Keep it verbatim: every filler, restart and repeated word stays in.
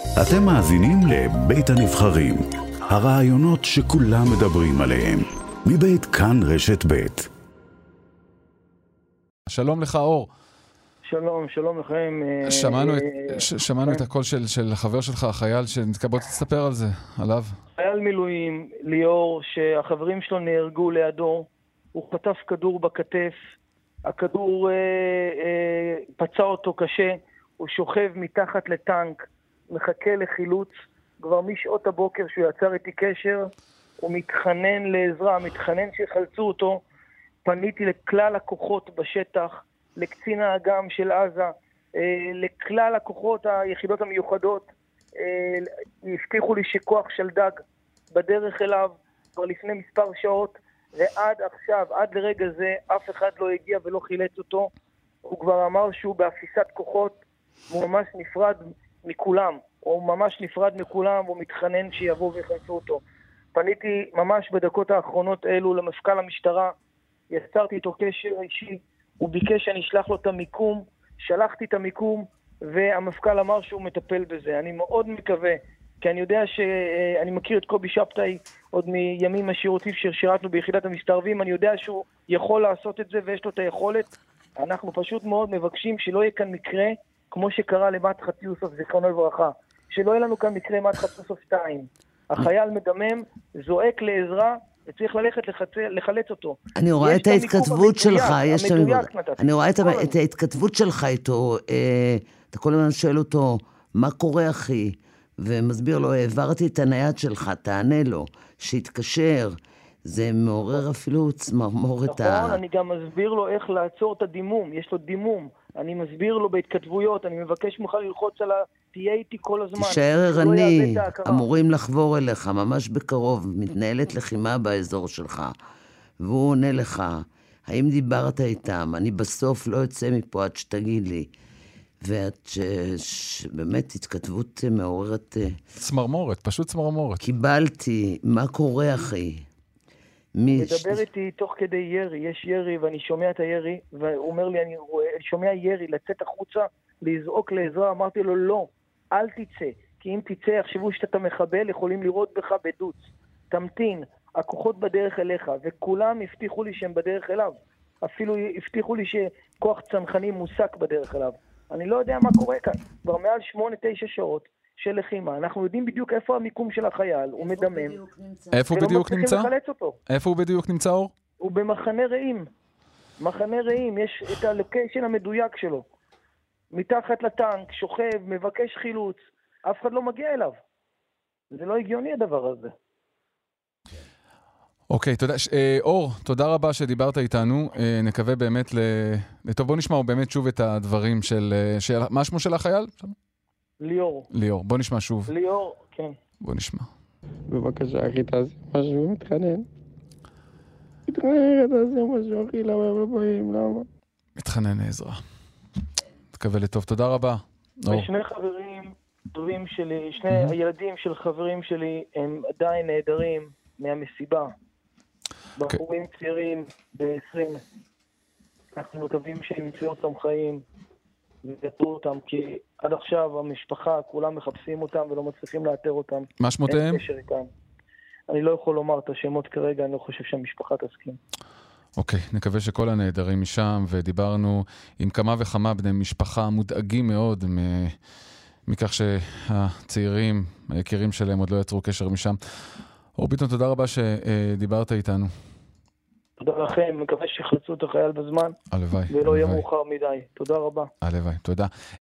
אתם מאזינים לבית הנבחרים, הרעיונות שכולם מדברים עליהם, מבית כאן רשת בית. שלום לך אור. שלום, שלום לכם. שמענו את, ש, שמענו את הקול של, של החבר שלך, החייל, בוא תספר על זה, עליו. חייל מילואים, ליאור, שהחברים שלו נהרגו לידו, הוא חטף כדור בכתף, הכדור אה, אה, פצע אותו קשה, הוא שוכב מתחת לטנק, מחכה לחילוץ, כבר משעות הבוקר שהוא יצר איתי קשר, הוא מתחנן לעזרה, מתחנן שיחלצו אותו, פניתי לכלל הכוחות בשטח, לקצין האג"ם של עזה, אה, לכלל הכוחות היחידות המיוחדות, אה, הבטיחו לי שכוח שלדג בדרך אליו כבר לפני מספר שעות, ועד עכשיו, עד לרגע זה, אף אחד לא הגיע ולא חילץ אותו. הוא כבר אמר שהוא באפיסת כוחות, הוא ממש נפרד מכולם, הוא ממש נפרד מכולם, הוא מתחנן שיבוא ויחלצו אותו. פניתי ממש בדקות האחרונות אלו למפכ"ל המשטרה, יצרתי איתו קשר אישי, הוא ביקש שאני אשלח לו את המיקום, שלחתי את המיקום, והמפכ"ל אמר שהוא מטפל בזה. אני מאוד מקווה, כי אני יודע שאני מכיר את קובי שבתאי עוד מימים השירותים ששירתנו ביחידת המסתערבים, אני יודע שהוא יכול לעשות את זה ויש לו את היכולת. אנחנו פשוט מאוד מבקשים שלא יהיה כאן מקרה כמו שקרה למדחת יוסף זיכרונו לברכה, שלא יהיה לנו כאן מקרה מדחת יוסף שתיים. החייל מדמם, זועק לעזרה, וצריך ללכת לחלץ אותו. אני רואה את ההתכתבות שלך, אני רואה את ההתכתבות שלך איתו, אתה כל הזמן שואל אותו, מה קורה אחי? ומסביר לו, העברתי את הנייד שלך, תענה לו, שיתקשר, זה מעורר אפילו צמרמורת ה... נכון, אני גם מסביר לו איך לעצור את הדימום, יש לו דימום, אני מסביר לו בהתכתבויות, אני מבקש ממך ללחוץ על ה... תהיה איתי כל הזמן. תישאר ערני, אמורים לחבור אליך, ממש בקרוב, מתנהלת לחימה באזור שלך, והוא עונה לך, האם דיברת איתם? אני בסוף לא יוצא מפה עד שתגיד לי. ואת שבאמת התכתבות מעוררת... צמרמורת, פשוט צמרמורת. קיבלתי, מה קורה אחי? מדבר איתי תוך כדי ירי, יש ירי ואני שומע את הירי, והוא אומר לי, אני שומע ירי, לצאת החוצה, לזעוק לעזרה, אמרתי לו, לא, אל תצא, כי אם תצא, יחשבו שאתה מחבל, יכולים לראות בך בדוץ. תמתין, הכוחות בדרך אליך, וכולם הבטיחו לי שהם בדרך אליו. אפילו הבטיחו לי שכוח צנחנים מוסק בדרך אליו. אני לא יודע מה קורה כאן. כבר מעל שמונה, תשע שעות של לחימה. אנחנו יודעים בדיוק איפה המיקום של החייל. הוא מדמם. איפה הוא בדיוק נמצא? איפה הוא בדיוק נמצא, אור? הוא במחנה רעים. מחנה רעים. יש את הלוקיישן המדויק שלו. מתחת לטנק, שוכב, מבקש חילוץ. אף אחד לא מגיע אליו. זה לא הגיוני הדבר הזה. אוקיי, תודה. אור, תודה רבה שדיברת איתנו. נקווה באמת ל... טוב, בוא נשמע באמת שוב את הדברים של... מה שמו של החייל? ליאור. ליאור, בוא נשמע שוב. ליאור, כן. בוא נשמע. בבקשה, אחי, תעשה משהו, מתחנן. מתחנן, תעשה משהו, אחי, למה בבאים, למה? מתחנן לעזרה. תקווה לטוב, תודה רבה. ושני חברים טובים שלי, שני הילדים של חברים שלי, הם עדיין נהדרים מהמסיבה. בחורים צעירים ב-עשרים. אנחנו מקווים שהם ימצאו אותם חיים ויתרו אותם, כי עד עכשיו המשפחה, כולם מחפשים אותם ולא מצליחים לאתר אותם. מה שמותיהם? אני לא יכול לומר את השמות כרגע, אני לא חושב שהמשפחה תסכים. אוקיי, נקווה שכל הנהדרים משם, ודיברנו עם כמה וכמה בני משפחה מודאגים מאוד מכך שהצעירים, היקירים שלהם עוד לא יצרו קשר משם. אור ביטון, תודה רבה שדיברת איתנו. תודה לכם, מקווה שיחלצו את החייל בזמן. הלוואי. ולא יהיה מאוחר מדי. תודה רבה. הלוואי, תודה.